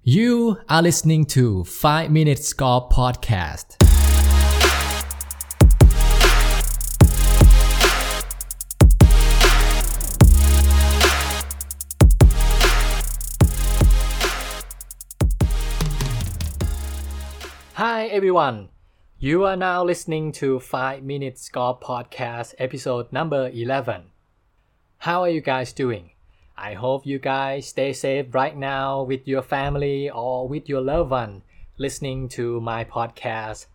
You are listening to 5 Minutes Golf Podcast. Hi everyone. You are now listening to 5 Minutes Golf Podcast episode number 11. How are you guys doing? I hope you guys stay safe right now with your family or with your loved one listening to my podcast.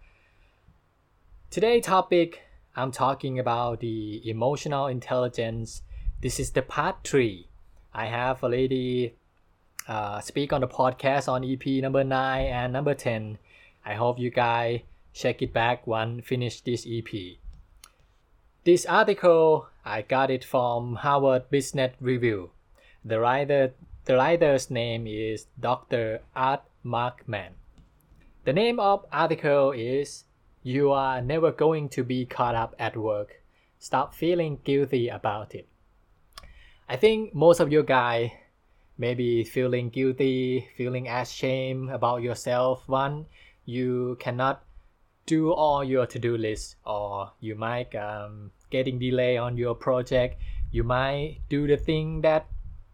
Today's topic, I'm talking about the emotional intelligence. This is the part 3. I have already speak on the podcast on EP number 9 and number 10. I hope you guys check it back once finish this EP. This article, I got it from Harvard Business Review. The writer's name is Dr. Art Markman. The name of article is You Are Never Going to Be Caught Up at Work. Stop feeling guilty about it. I think most of you guys may be feeling guilty, feeling ashamed about yourself. One, you cannot do all your to-do list, or you might getting delay on your project. You might do the thing that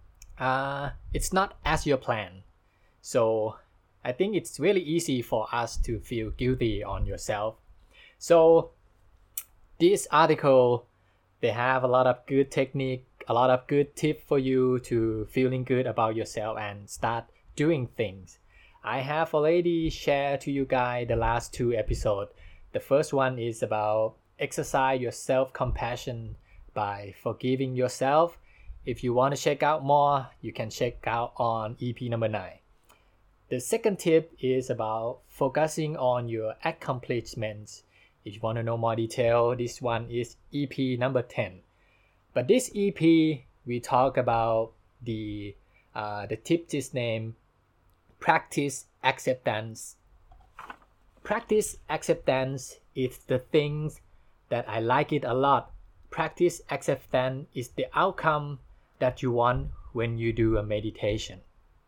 it's not as your plan. So I think it's really easy for us to feel guilty on yourself. So this article, they have a lot of good technique, a lot of good tip for you to feeling good about yourself and start doing things. I have already shared to you guys the last 2 episodes. The first one is about exercise your self-compassion by forgiving yourself. If you want to check out more, you can check out on EP number 9. The second tip is about focusing on your accomplishments. If you want to know more detail, this one is EP number 10. But this EP, we talk about the tip is named Practice Acceptance. Practice acceptance is the things that I like it a lot. Practice acceptance is the outcome that you want when you do a meditation.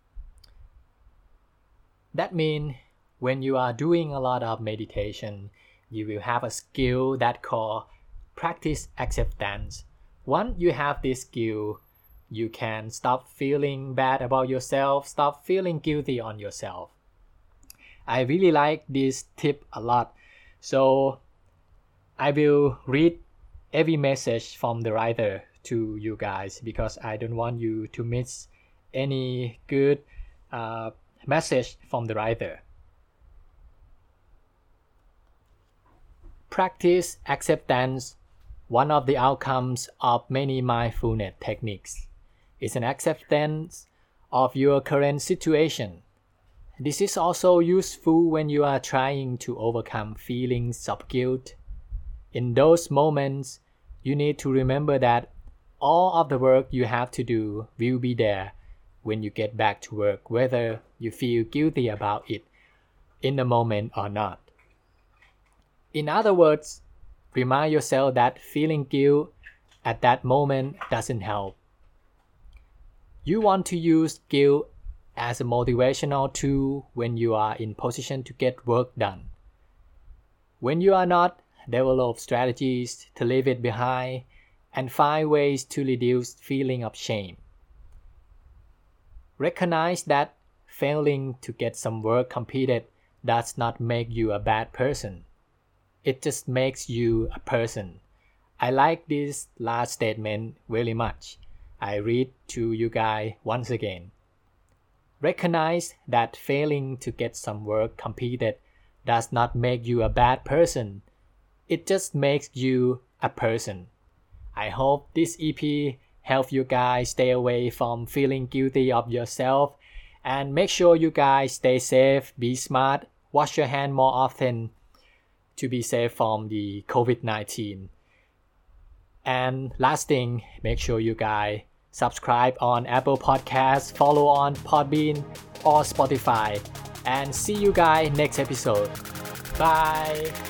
That means when you are doing a lot of meditation, you will have a skill that called practice acceptance. Once you have this skill, you can stop feeling bad about yourself, stop feeling guilty on yourself. I really like this tip a lot. So I will read every message from the writer to you guys because I don't want you to miss any good message from the writer. Practice acceptance. One of the outcomes of many mindfulness techniques is an acceptance of your current situation. This is also useful when you are trying to overcome feelings of guilt. In those moments, you need to remember that all of the work you have to do will be there when you get back to work, whether you feel guilty about it in the moment or not. In other words, remind yourself that feeling guilt at that moment doesn't help. You want to use guilt as a motivational tool when you are in position to get work done. When you are not, develop strategies to leave it behind and find ways to reduce feeling of shame. Recognize that failing to get some work completed does not make you a bad person. It just makes you a person. I like this last statement very much. I read to you guys once again. Recognize that failing to get some work completed does not make you a bad person. It just makes you a person. I hope this EP helps you guys stay away from feeling guilty of yourself, and make sure you guys stay safe, be smart, wash your hand more often to be safe from the COVID-19. And last thing, make sure you guys subscribe on Apple Podcasts, follow on Podbean or Spotify, and see you guys next episode. Bye!